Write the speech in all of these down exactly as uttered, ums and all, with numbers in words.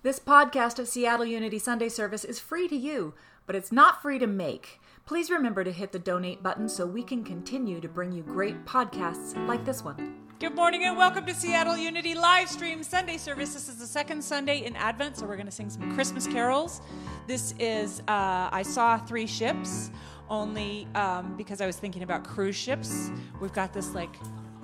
This podcast of Seattle Unity Sunday Service is free to you, but it's not free to make. Please remember to hit the donate button so we can continue to bring you great podcasts like this one. Good morning and welcome to Seattle Unity live stream Sunday service. This is the second Sunday in Advent, so we're going to sing some Christmas carols. This is uh, I Saw Three Ships, only um, because I was thinking about cruise ships. We've got this like...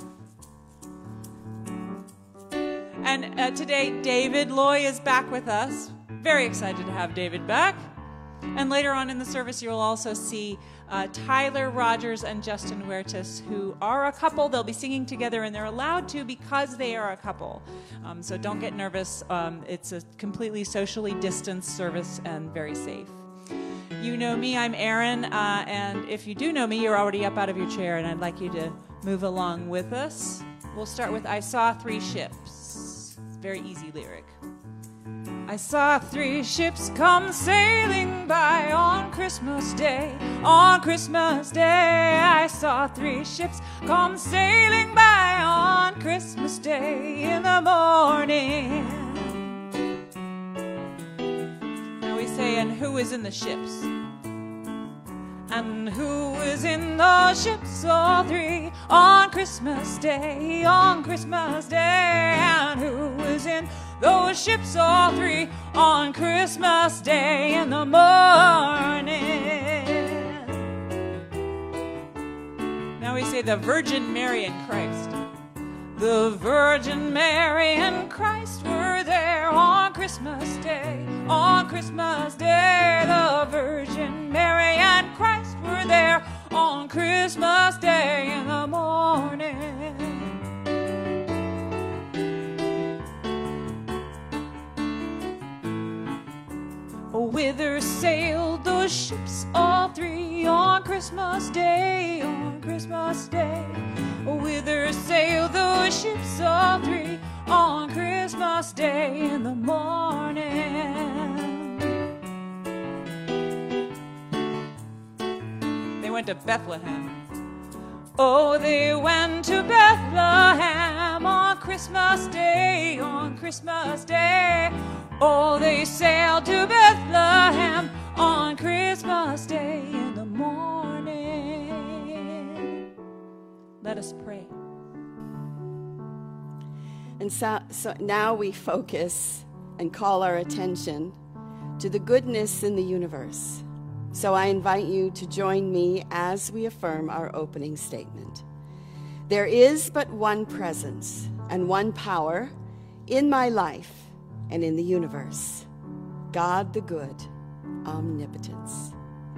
And uh, today, David Loy is back with us. Very excited to have David back. And later on in the service, you'll also see uh, Tyler Rogers and Justin Huertas, who are a couple. They'll be singing together, and they're allowed to because they are a couple. Um, so don't get nervous. Um, it's a completely socially distanced service and very safe. You know me, I'm Erin, uh, and if you do know me, you're already up out of your chair, and I'd like you to move along with us. We'll start with I Saw Three Ships. Very easy lyric. I saw three ships come sailing by on Christmas Day. On Christmas Day, I saw three ships come sailing by on Christmas Day in the morning. Now we say, and who is in the ships? And who is in those ships, all three, on Christmas Day, on Christmas Day? And who is in those ships, all three, on Christmas Day in the morning? Now we say the Virgin Mary and Christ. The Virgin Mary and Christ were there on Christmas Day, on Christmas Day. The Virgin Mary and Christ were there on Christmas Day in the morning. Whither sailed those ships, all three, on Christmas Day, on Christmas Day? Whither sailed those ships, all three, on Christmas Day in the morning? They went to Bethlehem. Oh, they went to Bethlehem on Christmas Day, on Christmas Day. Oh, they sailed to Bethlehem on Christmas Day in the morning. Let us pray. And so, so now we focus and call our attention to the goodness in the universe. So I invite you to join me as we affirm our opening statement. There is but one presence and one power in my life and in the universe, God the good, omnipotence.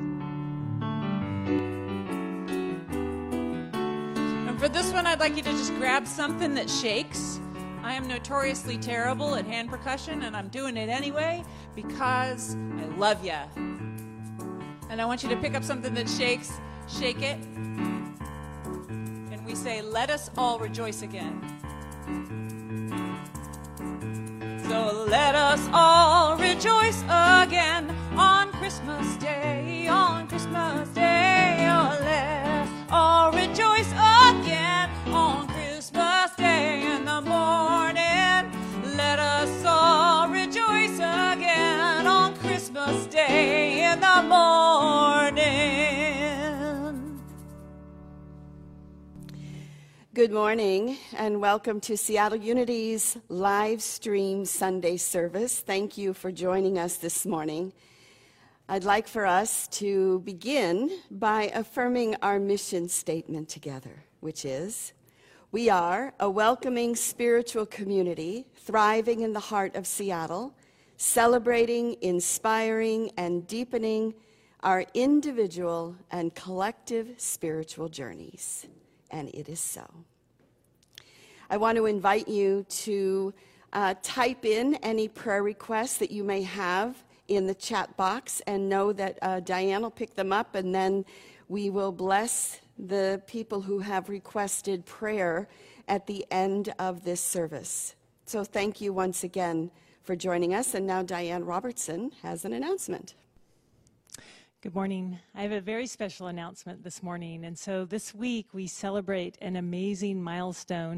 And for this one, I'd like you to just grab something that shakes. I am notoriously terrible at hand percussion, and I'm doing it anyway because I love ya. And I want you to pick up something that shakes, shake it, and we say, let us all rejoice again. So let us all rejoice again on Christmas Day, on Christmas Day. Oh, let us all rejoice again on Christmas Day in the morning. Let us all rejoice again on Christmas Day in the morning. Good morning and welcome to Seattle Unity's live stream Sunday service. Thank you for joining us this morning. I'd like for us to begin by affirming our mission statement together, which is, we are a welcoming spiritual community thriving in the heart of Seattle, celebrating, inspiring, and deepening our individual and collective spiritual journeys. And it is so. I want to invite you to uh, type in any prayer requests that you may have in the chat box and know that uh, Diane will pick them up, and then we will bless the people who have requested prayer at the end of this service. So thank you once again for joining us. And now Diane Robertson has an announcement. Good morning. I have a very special announcement this morning. And so this week we celebrate an amazing milestone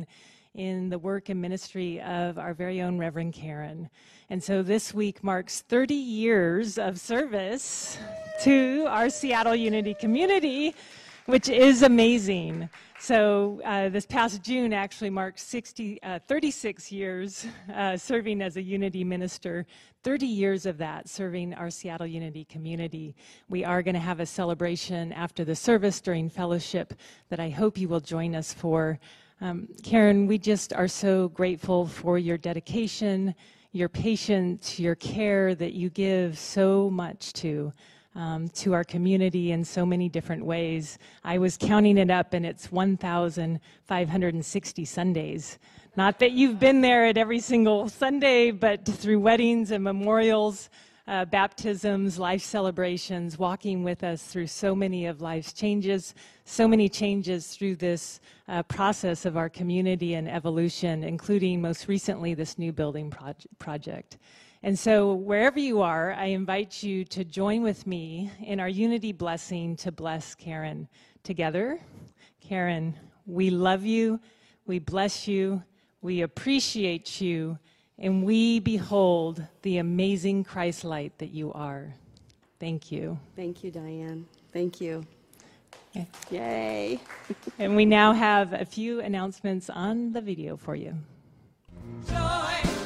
in the work and ministry of our very own Reverend Karen. And so this week marks thirty years of service to our Seattle Unity community, which is amazing. So uh, this past June actually marked sixty, uh, thirty-six years uh, serving as a Unity minister, thirty years of that serving our Seattle Unity community. We are going to have a celebration after the service during fellowship that I hope you will join us for. Um, Karen, we just are so grateful for your dedication, your patience, your care that you give so much to. Um, to our community in so many different ways. I was counting it up, and it's one thousand five hundred sixty Sundays. Not that you've been there at every single Sunday, but through weddings and memorials, uh, baptisms, life celebrations, walking with us through so many of life's changes, so many changes through this uh, process of our community and evolution, including most recently this new building proj- project. And so wherever you are, I invite you to join with me in our Unity blessing to bless Karen. Together, Karen, we love you, we bless you, we appreciate you, and we behold the amazing Christ light that you are. Thank you. Thank you, Diane. Thank you. Okay. Yay. And we now have a few announcements on the video for you. Joy.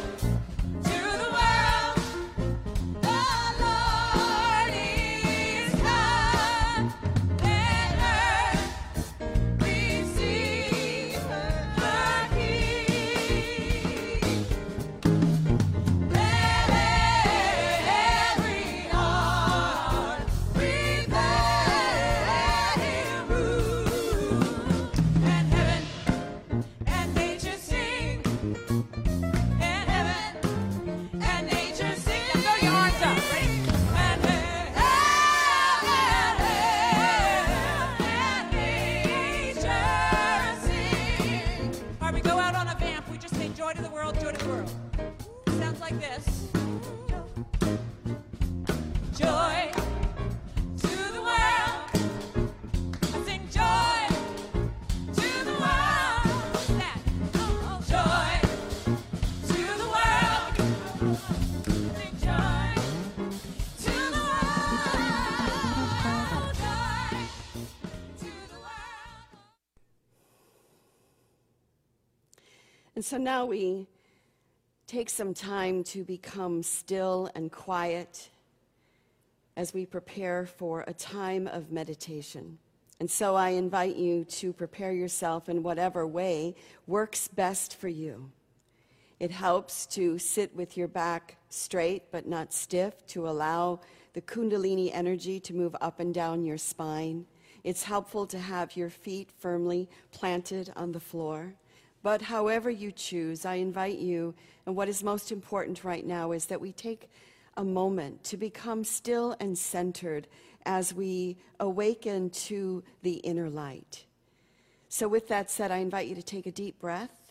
And so now we take some time to become still and quiet as we prepare for a time of meditation. And so I invite you to prepare yourself in whatever way works best for you. It helps to sit with your back straight but not stiff, to allow the Kundalini energy to move up and down your spine. It's helpful to have your feet firmly planted on the floor. But however you choose, I invite you, and what is most important right now is that we take a moment to become still and centered as we awaken to the inner light. So with that said, I invite you to take a deep breath.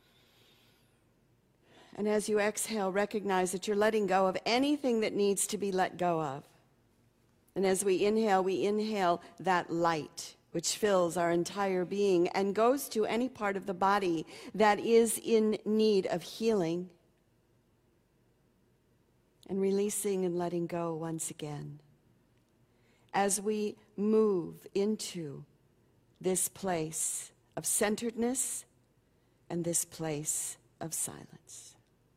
And as you exhale, recognize that you're letting go of anything that needs to be let go of. And as we inhale, we inhale that light, which fills our entire being and goes to any part of the body that is in need of healing. And releasing and letting go once again. As we move into this place of centeredness and this place of silence.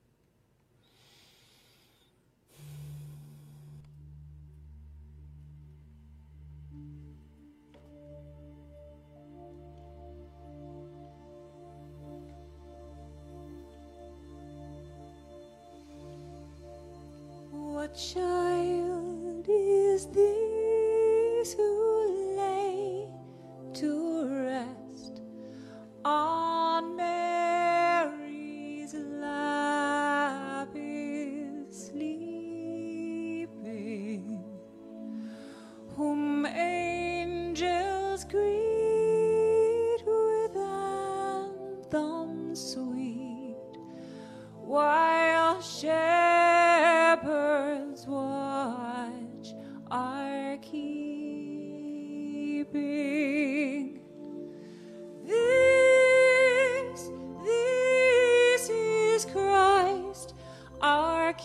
What child is this who lay to rest on Mary's lap is sleeping, whom angels greet with anthems sweet, while shepherds watch are keeping. This, this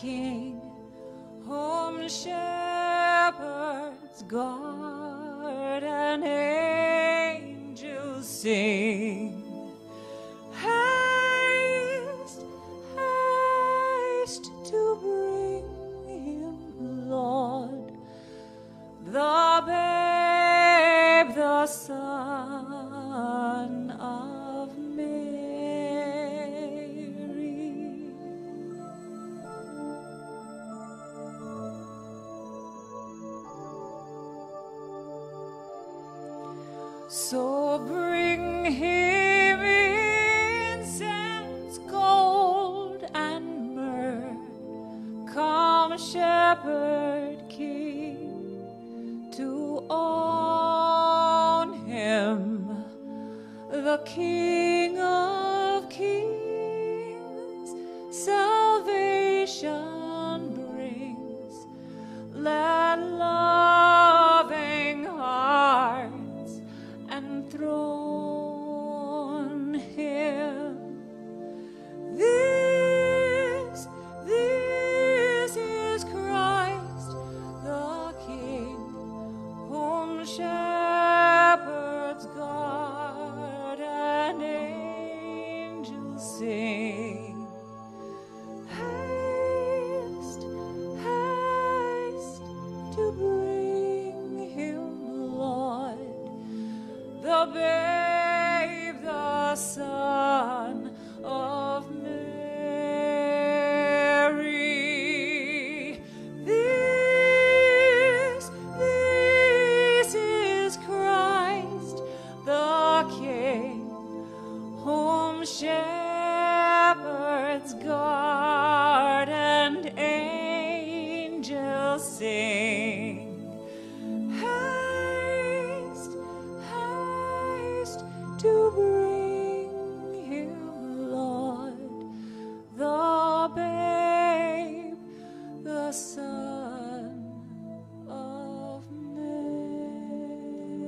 King, whom shepherds guard and angels sing. Haste, haste to bring him, Lord, the babe, the Son of Mary. So bring him incense, gold, and myrrh. Come, shepherd king, to own him, the King of kings. Salvation brings. Let loving hearts enthrone him. This, this is Christ the King, whom shepherds guard and angels sing. Haste, haste to bring him, Lord, the babe, the Son of Mary. This, this is Christ the King, whom shepherds guard and angels sing. Haste, haste to bring him, Lord, the babe, the Son of Mary.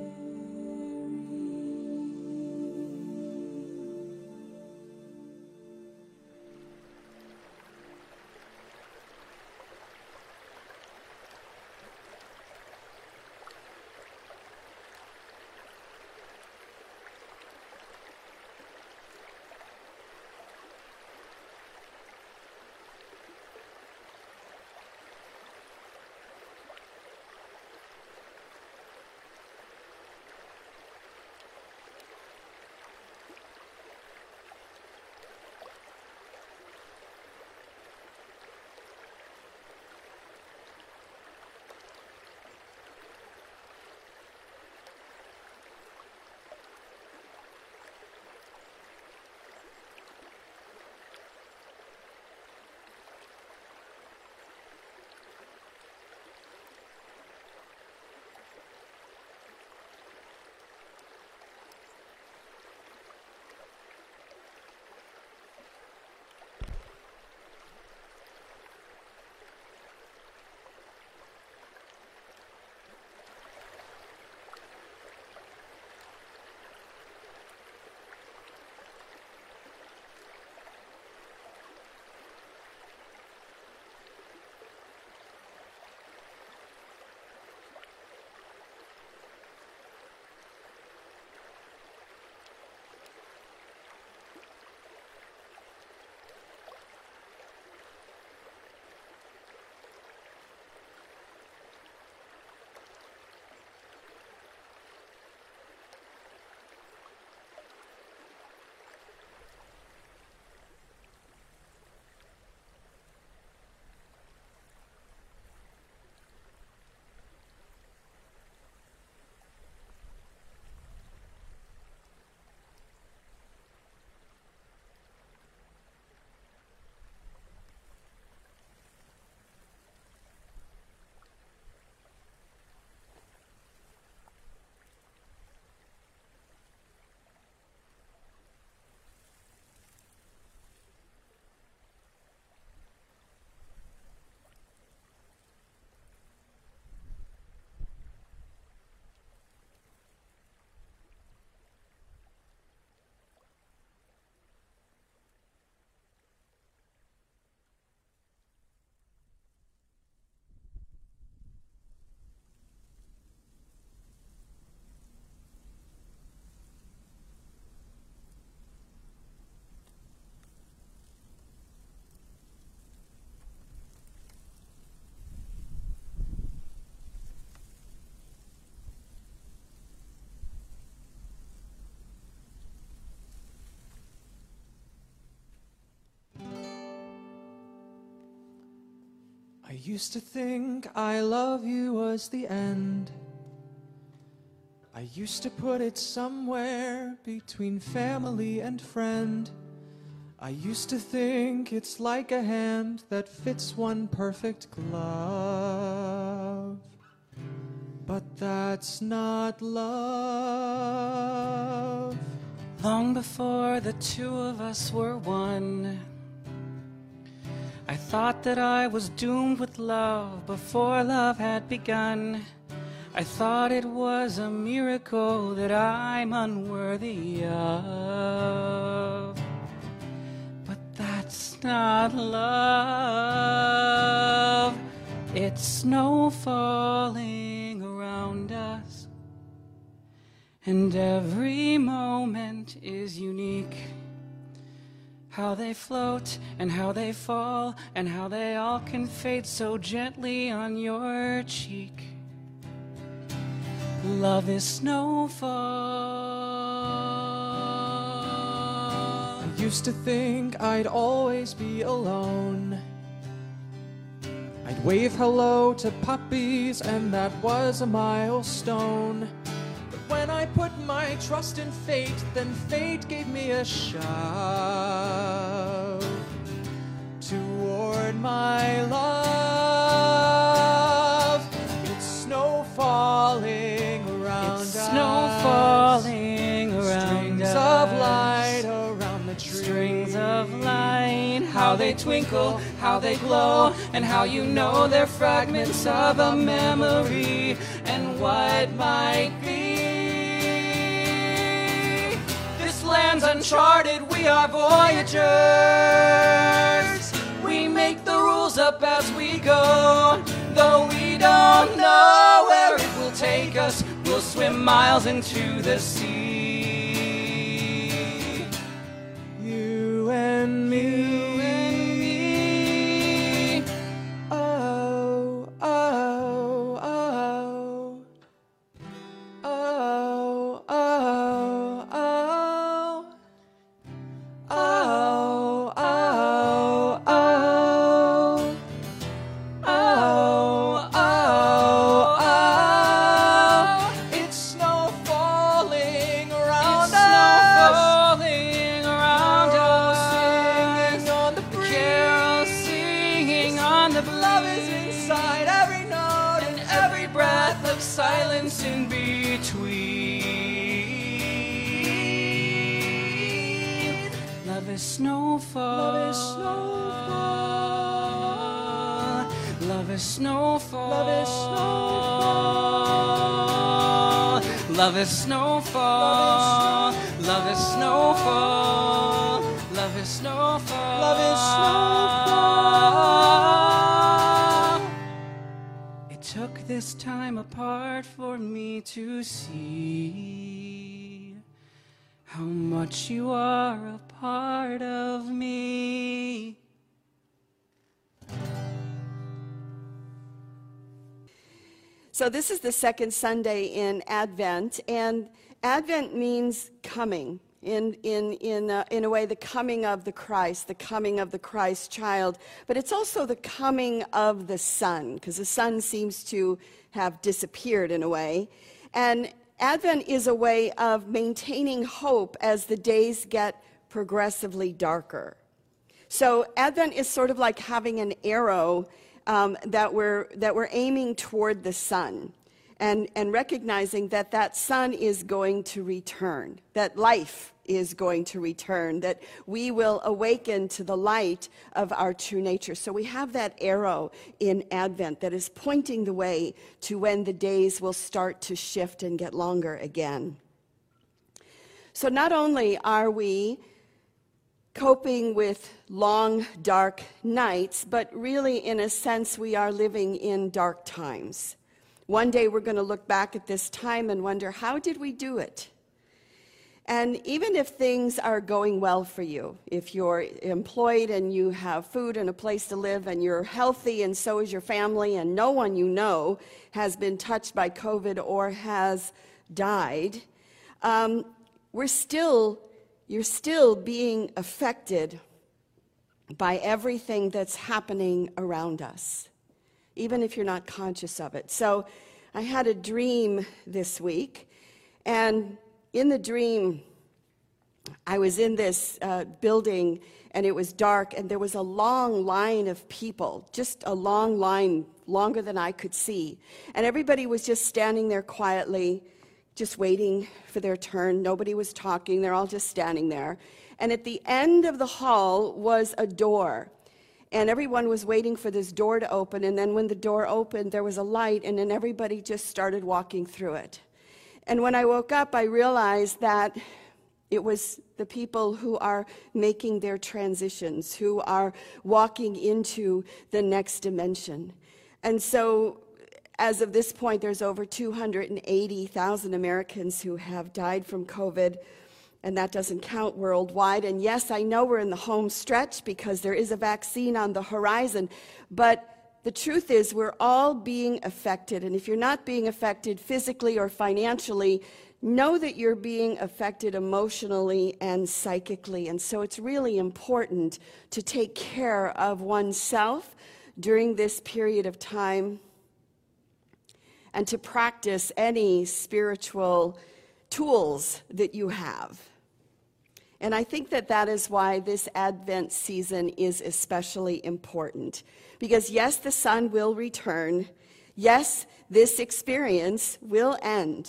I used to think I love you was the end. I used to put it somewhere between family and friend. I used to think it's like a hand that fits one perfect glove. But that's not love. Long before the two of us were one, I thought that I was doomed with love before love had begun. I thought it was a miracle that I'm unworthy of. But that's not love. It's snow falling around us, and every moment is unique. How they float and how they fall and how they all can fade so gently on your cheek. Love is snowfall. I used to think I'd always be alone. I'd wave hello to puppies and that was a milestone. But when I put my trust in fate, then fate gave me a shove toward my love. It's snow falling around It's us. snow falling around Strings us. of light around the tree. Strings of light, how they twinkle, how they glow, and how you know they're fragments of a memory, and what might be. This land's uncharted, we are voyagers. We make the rules up as we go, though we don't know where it will take us. We'll swim miles into the sea. You and me. You and me. Oh, oh, oh. Oh, oh, oh. Oh, oh, oh. Oh, oh, oh. It's snow falling around It's us. snow falling around Carols us. singing on the breeze. Carols singing on the breeze. Love is inside every note and every breath of silence in between. Love is snowfall. Love is snowfall. Love is snowfall. Love is snowfall. Love is snowfall. Love is snowfall. Love is snowfall. Love is snowfall. It took this time apart for me to see how much you are a part of me. So this is the second Sunday in Advent, and Advent means coming. In, in, in, uh, in a way, the coming of the Christ, the coming of the Christ child. But it's also the coming of the Son, because the Son seems to have disappeared in a way. And Advent is a way of maintaining hope as the days get progressively darker. So Advent is sort of like having an arrow um, that we're that we're aiming toward the sun, and and recognizing that that sun is going to return, that life is going to return, that we will awaken to the light of our true nature. So we have that arrow in Advent that is pointing the way to when the days will start to shift and get longer again. So not only are we coping with long, dark nights, but really, in a sense, we are living in dark times. One day we're going to look back at this time and wonder, how did we do it? And even if things are going well for you, if you're employed and you have food and a place to live and you're healthy and so is your family and no one you know has been touched by COVID or has died, um, we're still, you're still being affected by everything that's happening around us. even if you're not conscious of it. So I had a dream this week, and in the dream, I was in this uh, building, and it was dark, and there was a long line of people, just a long line, longer than I could see. And everybody was just standing there quietly, just waiting for their turn. Nobody was talking. They're all just standing there. And at the end of the hall was a door. And everyone was waiting for this door to open. And then when the door opened, there was a light, and then everybody just started walking through it. And when I woke up, I realized that it was the people who are making their transitions, who are walking into the next dimension. And so, as of this point, there's over two hundred eighty thousand Americans who have died from COVID, and that doesn't count worldwide. And yes, I know we're in the home stretch because there is a vaccine on the horizon, but the truth is we're all being affected. And if you're not being affected physically or financially, know that you're being affected emotionally and psychically. And so it's really important to take care of oneself during this period of time and to practice any spiritual tools that you have. And I think that that is why this Advent season is especially important. Because yes, the sun will return. Yes, this experience will end.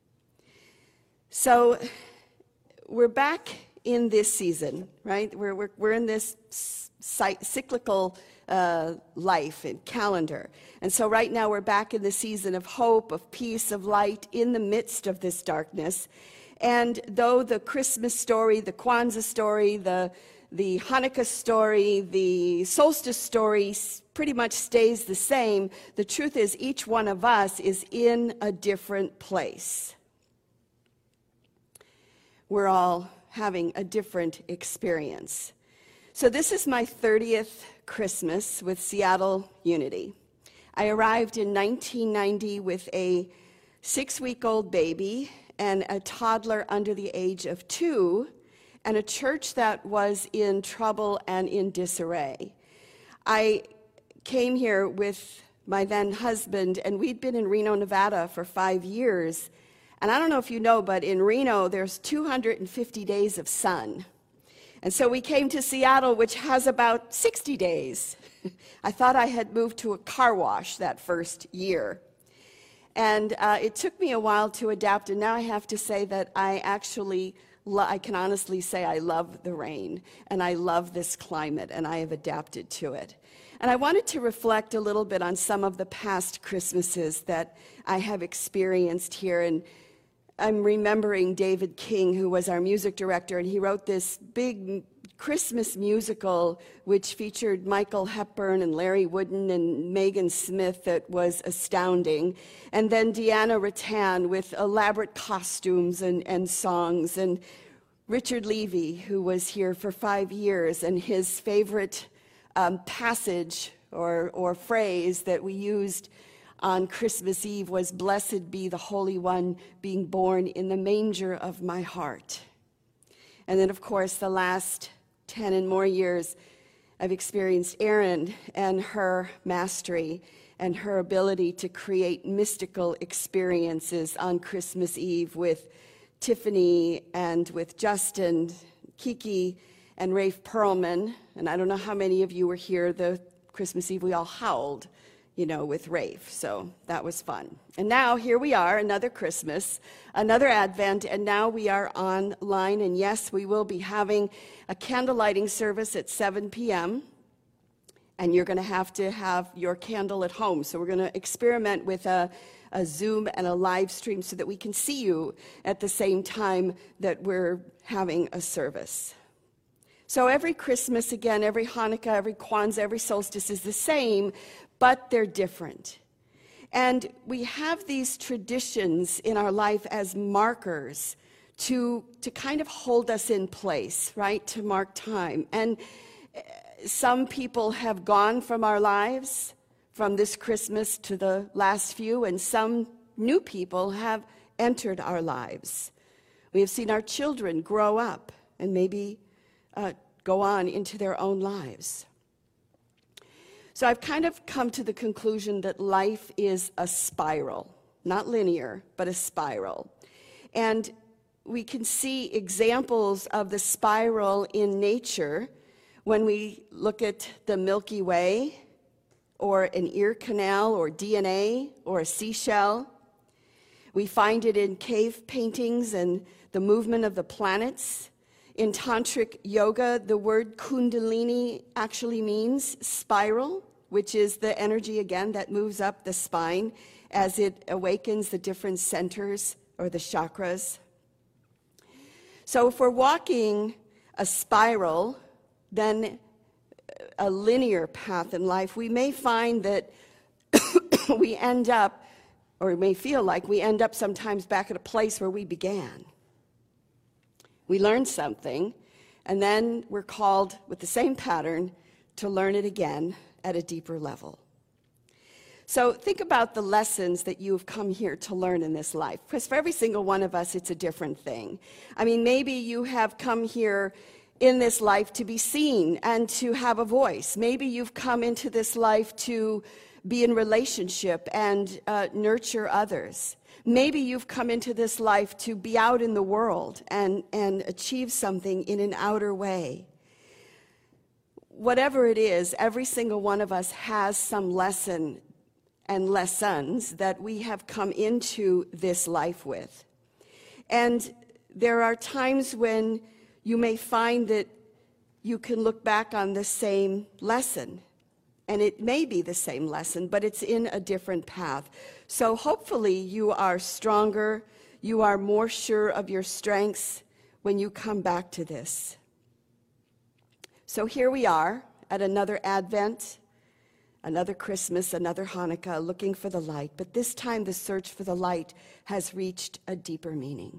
So we're back in this season, right? We're, we're, we're in this cyclical uh, life and calendar. And so right now we're back in the season of hope, of peace, of light in the midst of this darkness. And though the Christmas story, the Kwanzaa story, the, the Hanukkah story, the solstice story pretty much stays the same, the truth is each one of us is in a different place. We're all having a different experience. So this is my thirtieth Christmas with Seattle Unity. I arrived in nineteen ninety with a six-week-old baby and a toddler under the age of two, and a church that was in trouble and in disarray. I came here with my then husband, and we'd been in Reno, Nevada for five years. And I don't know if you know, but in Reno, there's two hundred fifty days of sun. And so we came to Seattle, which has about sixty days. I thought I had moved to a car wash that first year. And uh, it took me a while to adapt, and now I have to say that I actually, lo- I can honestly say I love the rain, and I love this climate, and I have adapted to it. And I wanted to reflect a little bit on some of the past Christmases that I have experienced here. And I'm remembering David King, who was our music director, and he wrote this big Christmas musical which featured Michael Hepburn and Larry Wooden and Megan Smith that was astounding. And then Deanna Rattan with elaborate costumes and, and songs. And Richard Levy, who was here for five years, and his favorite um, passage or, or phrase that we used on Christmas Eve was, "Blessed be the Holy One being born in the manger of my heart." And then, of course, the last ten and more years, I've experienced Erin and her mastery and her ability to create mystical experiences on Christmas Eve with Tiffany and with Justin, Kiki, and Rafe Perlman. And I don't know how many of you were here the Christmas Eve we all howled, you know, with Rafe. So that was fun. And now here we are, another Christmas, another Advent, and now we are online. And yes, we will be having a candle lighting service at seven p.m. And you're going to have to have your candle at home. So we're going to experiment with a, a Zoom and a live stream so that we can see you at the same time that we're having a service. So every Christmas, again, every Hanukkah, every Kwanzaa, every solstice is the same, but they're different. And we have these traditions in our life as markers to, to kind of hold us in place, right, to mark time. And some people have gone from our lives from this Christmas to the last few, and some new people have entered our lives. We have seen our children grow up and maybe uh, go on into their own lives. So I've kind of come to the conclusion that life is a spiral, not linear, but a spiral. And we can see examples of the spiral in nature when we look at the Milky Way, or an ear canal, or D N A, or a seashell. We find it in cave paintings and the movement of the planets. In Tantric yoga, the word kundalini actually means spiral, which is the energy, again, that moves up the spine as it awakens the different centers or the chakras. So if we're walking a spiral, then a linear path in life, we may find that we end up, or we may feel like we end up sometimes back at a place where we began. We learn something, and then we're called with the same pattern to learn it again at a deeper level. So think about the lessons that you've come here to learn in this life, because for every single one of us, it's a different thing. I mean, maybe you have come here in this life to be seen and to have a voice. Maybe you've come into this life to be in relationship and uh, nurture others. Maybe you've come into this life to be out in the world and, and achieve something in an outer way. Whatever it is, every single one of us has some lesson and lessons that we have come into this life with. And there are times when you may find that you can look back on the same lesson. And it may be the same lesson, but it's in a different path. So hopefully you are stronger, you are more sure of your strengths when you come back to this. So here we are at another Advent, another Christmas, another Hanukkah, looking for the light. But this time the search for the light has reached a deeper meaning.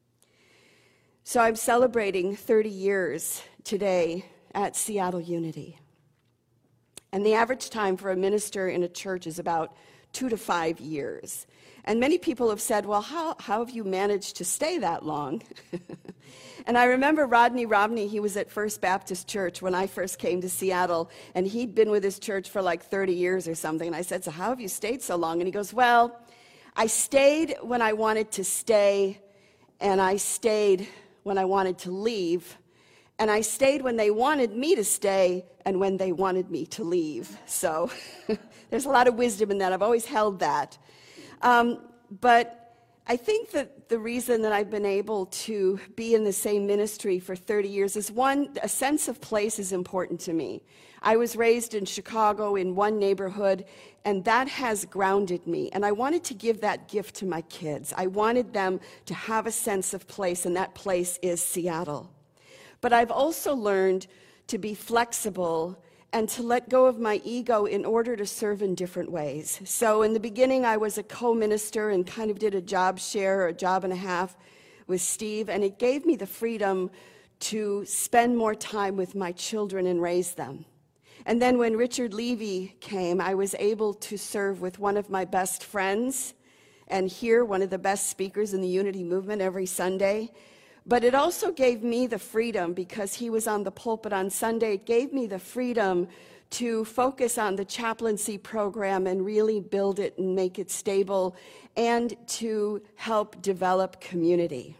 So I'm celebrating thirty years today at Seattle Unity. And the average time for a minister in a church is about two to five years. And many people have said, well, how, how have you managed to stay that long? And I remember Rodney Romney, he was at First Baptist Church when I first came to Seattle, and he'd been with his church for like thirty years or something. And I said, so how have you stayed so long? And he goes, well, I stayed when I wanted to stay, and I stayed when I wanted to leave. And I stayed when they wanted me to stay and when they wanted me to leave. So there's a lot of wisdom in that. I've always held that. Um, but I think that the reason that I've been able to be in the same ministry for thirty years is, one, a sense of place is important to me. I was raised in Chicago in one neighborhood, and that has grounded me. And I wanted to give that gift to my kids. I wanted them to have a sense of place, and that place is Seattle. But I've also learned to be flexible and to let go of my ego in order to serve in different ways. So in the beginning, I was a co-minister and kind of did a job share or a job and a half with Steve, and it gave me the freedom to spend more time with my children and raise them. And then when Richard Levy came, I was able to serve with one of my best friends and hear one of the best speakers in the Unity movement every Sunday. But it also gave me the freedom, because he was on the pulpit on Sunday, it gave me the freedom to focus on the chaplaincy program and really build it and make it stable, and to help develop community.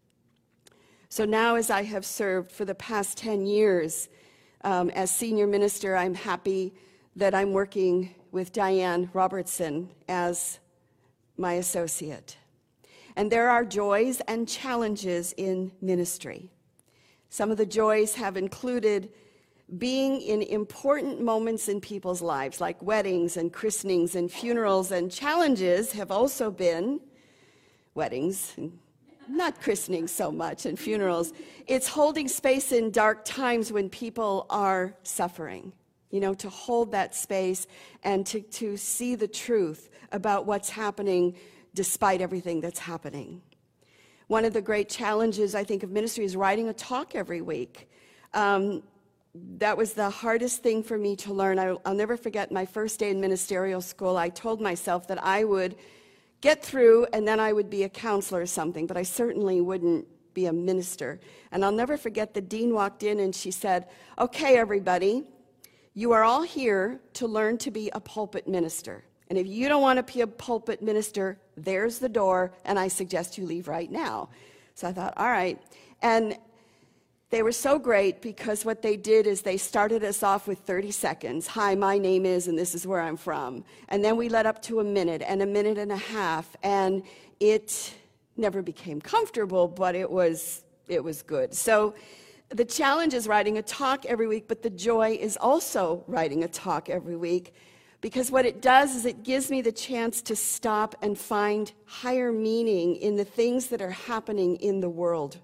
So now, as I have served for the past ten years um, as senior minister, I'm happy that I'm working with Diane Robertson as my associate. And there are joys and challenges in ministry. Some of the joys have included being in important moments in people's lives, like weddings and christenings and funerals, and challenges have also been weddings, and not christenings so much, and funerals. It's holding space in dark times when people are suffering, you know, to hold that space and to, to see the truth about what's happening despite everything that's happening. One of the great challenges, I think, of ministry is writing a talk every week. Um, that was the hardest thing for me to learn. I, I'll never forget my first day in ministerial school. I told myself that I would get through and then I would be a counselor or something, but I certainly wouldn't be a minister. And I'll never forget the dean walked in and she said, okay, everybody, You are all here to learn to be a pulpit minister. And if you don't want to be a pulpit minister, there's the door, and I suggest you leave right now. So I thought, all right. And they were so great because what they did is they started us off with thirty seconds. Hi, my name is, and this is where I'm from. And then we led up to a minute and a minute and a half. And it never became comfortable, but it was, it was good. So the challenge is writing a talk every week, but the joy is also writing a talk every week. Because what it does is it gives me the chance to stop and find higher meaning in the things that are happening in the world.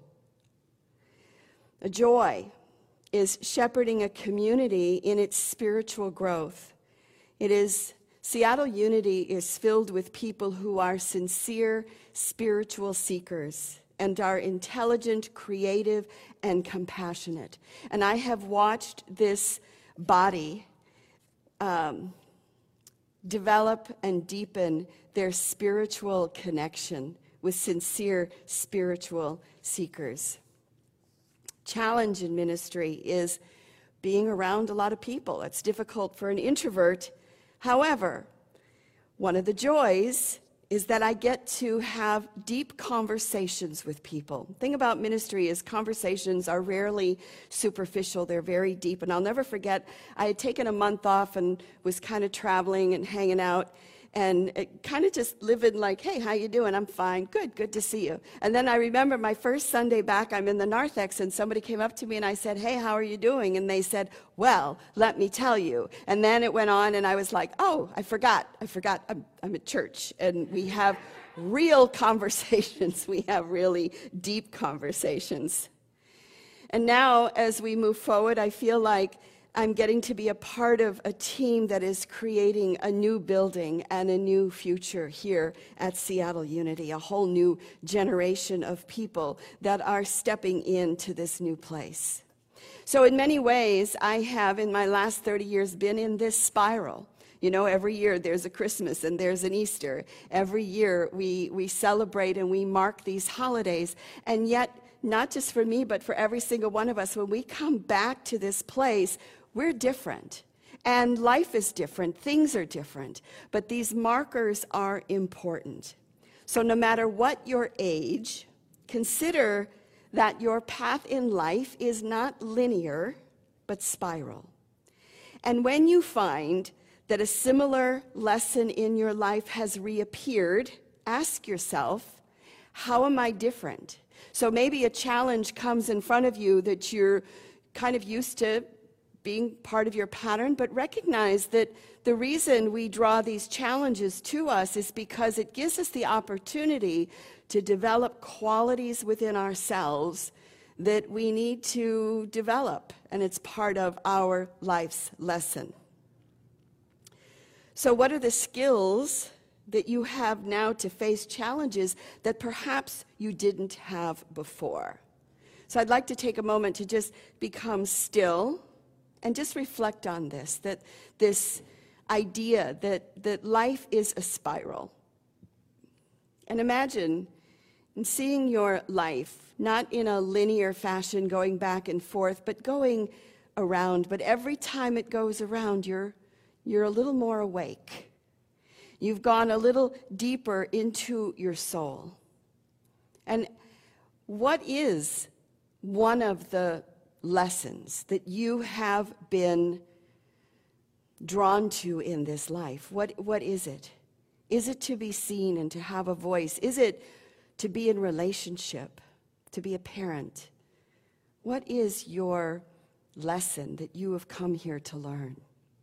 A joy is shepherding a community in its spiritual growth. It is, Seattle Unity is filled with people who are sincere spiritual seekers and are intelligent, creative, and compassionate. And I have watched this body um, develop and deepen their spiritual connection with sincere spiritual seekers. Challenge in ministry is being around a lot of people. It's difficult for an introvert. However, one of the joys is that I get to have deep conversations with people. The thing about ministry is conversations are rarely superficial. They're very deep. And I'll never forget, I had taken a month off and was kind of traveling and hanging out and kind of just living like, hey, how you doing? I'm fine. Good, good to see you. And then I remember my first Sunday back, I'm in the narthex, and somebody came up to me and I said, hey, how are you doing? And they said, well, let me tell you. And then it went on and I was like, oh, I forgot. I forgot. I'm, I'm at church. And we have real conversations. We have really deep conversations. And now as we move forward, I feel like I'm getting to be a part of a team that is creating a new building and a new future here at Seattle Unity, a whole new generation of people that are stepping into this new place. So in many ways, I have, in my last thirty years, been in this spiral. You know, every year there's a Christmas and there's an Easter. Every year we, we celebrate and we mark these holidays, and yet, not just for me, but for every single one of us, when we come back to this place, we're different, and life is different, things are different, but these markers are important. So no matter what your age, consider that your path in life is not linear, but spiral. And when you find that a similar lesson in your life has reappeared, ask yourself, how am I different? So maybe a challenge comes in front of you that you're kind of used to being part of your pattern, but recognize that the reason we draw these challenges to us is because it gives us the opportunity to develop qualities within ourselves that we need to develop, and it's part of our life's lesson. So what are the skills that you have now to face challenges that perhaps you didn't have before? So I'd like to take a moment to just become still and just reflect on this, that this idea that, that life is a spiral. And imagine seeing your life, not in a linear fashion going back and forth, but going around. But every time it goes around, you're, you're a little more awake. You've gone a little deeper into your soul. And what is one of the lessons that you have been drawn to in this life? What, what is it? Is it to be seen and to have a voice? Is it to be in relationship, to be a parent? What is your lesson that you have come here to learn?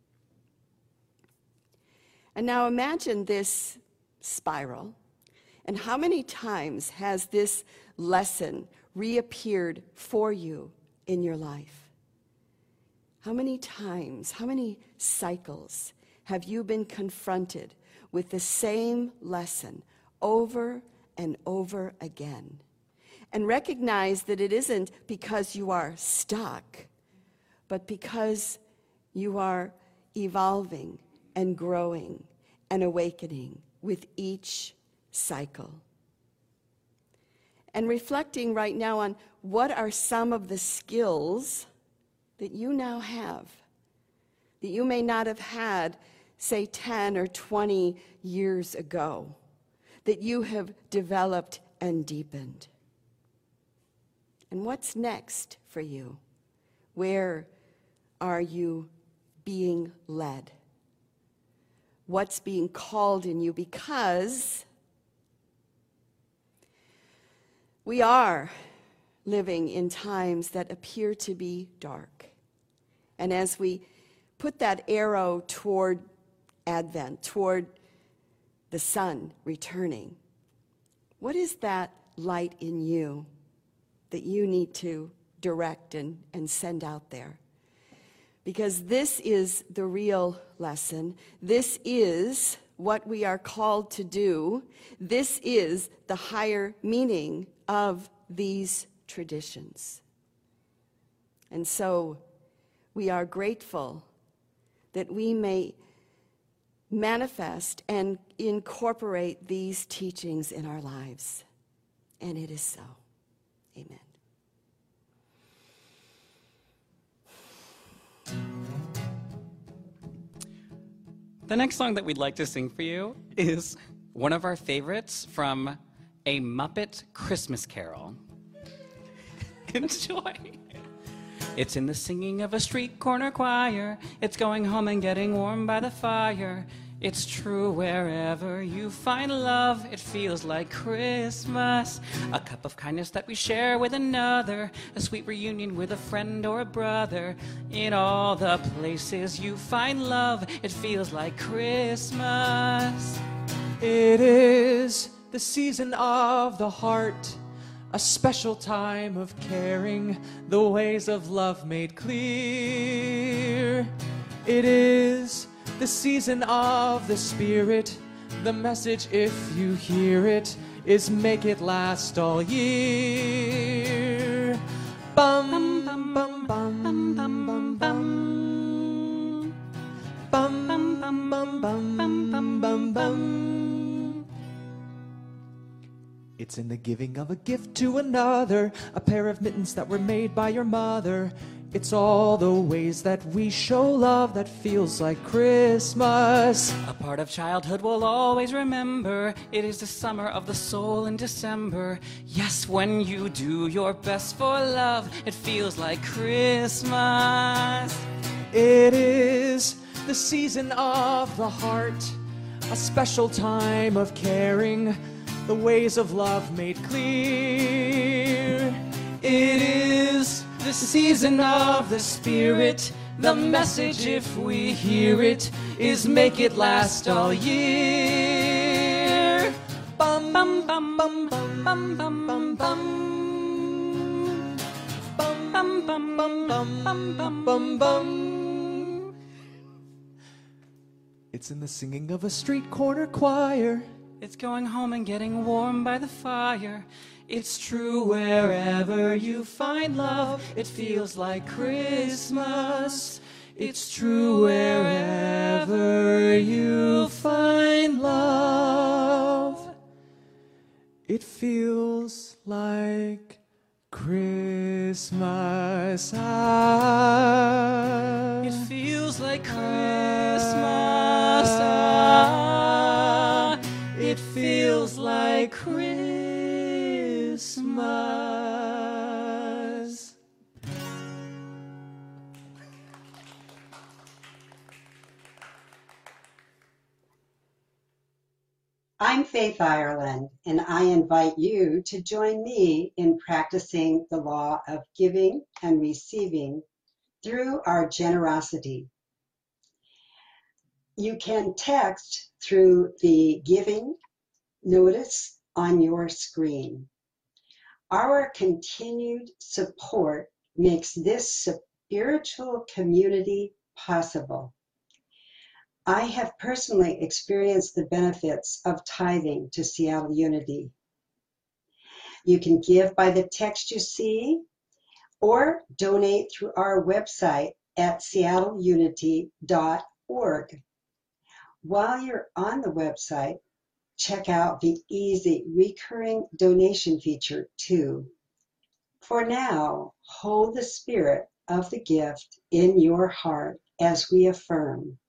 And now imagine this spiral, and how many times has this lesson reappeared for you in your life? How many times, how many cycles have you been confronted with the same lesson over and over again? And recognize that it isn't because you are stuck, but because you are evolving and growing and awakening with each cycle. And reflecting right now on what are some of the skills that you now have that you may not have had, say, ten or twenty years ago, that you have developed and deepened. And what's next for you? Where are you being led? What's being called in you? Because we are living in times that appear to be dark. And as we put that arrow toward Advent, toward the sun returning, what is that light in you that you need to direct and, and send out there? Because this is the real lesson. This is what we are called to do. This is the higher meaning of these traditions. And so we are grateful that we may manifest and incorporate these teachings in our lives. And it is so. Amen. The next song that we'd like to sing for you is one of our favorites from A Muppet Christmas Carol. Enjoy. It's in the singing of a street corner choir. It's going home and getting warm by the fire. It's true wherever you find love, it feels like Christmas. A cup of kindness that we share with another, a sweet reunion with a friend or a brother. In all the places you find love, it feels like Christmas. It is the season of the heart, a special time of caring, the ways of love made clear. It is the season of the Spirit, the message, if you hear it, is make it last all year. Bum, bum, bum, bum, bum, bum, bum. Bum, bum, bum, bum, bum, bum, bum, bum. It's in the giving of a gift to another, a pair of mittens that were made by your mother. It's all the ways that we show love that feels like Christmas. A part of childhood we'll always remember. It is the summer of the soul in December. Yes, when you do your best for love, it feels like Christmas. It is the season of the heart, a special time of caring, the ways of love made clear. It is the season of the Spirit, the message, if we hear it, is make it last all year. Bum, bum, bum, bum, bum, bum, bum, bum, bum. Bum, bum, bum, bum, bum, bum, bum, bum. It's in the singing of a street corner choir. It's going home and getting warm by the fire. It's true wherever you find love, it feels like Christmas. It's true wherever you find love, it feels like Christmas. Ah, it feels like Christmas. Ah, it feels like Christmas. I'm Faith Ireland, and I invite you to join me in practicing the law of giving and receiving through our generosity. You can text through the giving notice on your screen. Our continued support makes this spiritual community possible. I have personally experienced the benefits of tithing to Seattle Unity. You can give by the text you see or donate through our website at seattle unity dot org. While you're on the website, check out the easy recurring donation feature too. For now, hold the spirit of the gift in your heart as we affirm,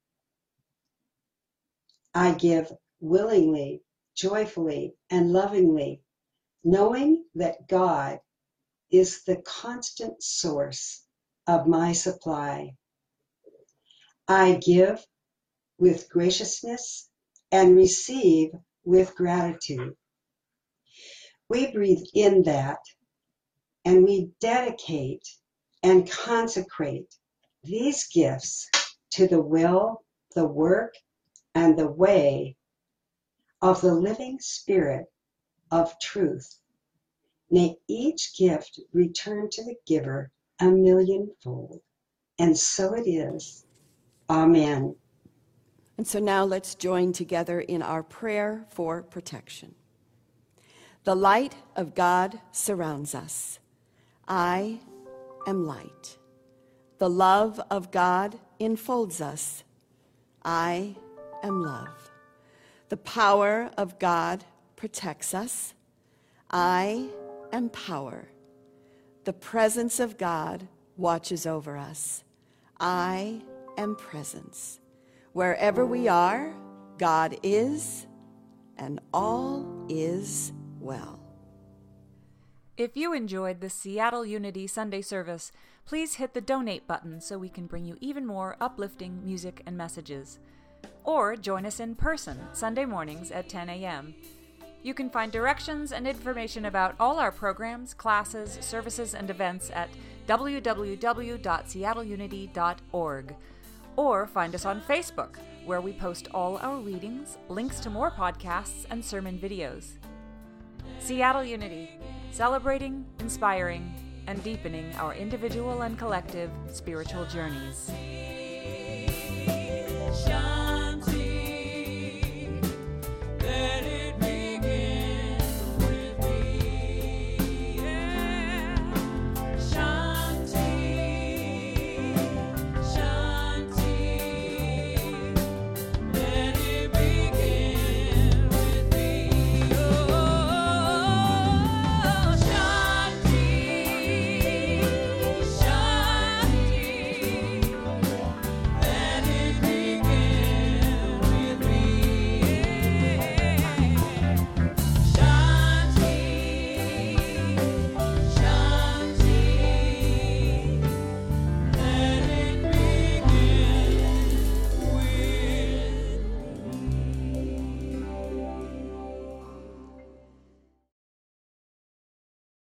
I give willingly, joyfully, and lovingly, knowing that God is the constant source of my supply. I give with graciousness and receive with gratitude. We breathe in that, and we dedicate and consecrate these gifts to the will, the work, and the way of the living Spirit of truth. May each gift return to the giver a millionfold. And so it is. Amen. And so now let's join together in our prayer for protection. The light of God surrounds us. I am light. The love of God enfolds us. I am love. The power of God protects us. I am power. The presence of God watches over us. I am presence. Wherever we are, God is, and all is well. If you enjoyed the Seattle Unity Sunday service, please hit the donate button so we can bring you even more uplifting music and messages. Or join us in person Sunday mornings at ten a.m. You can find directions and information about all our programs, classes, services, and events at w w w dot seattle unity dot org. Or find us on Facebook, where we post all our readings, links to more podcasts, and sermon videos. Seattle Unity, celebrating, inspiring, and deepening our individual and collective spiritual journeys.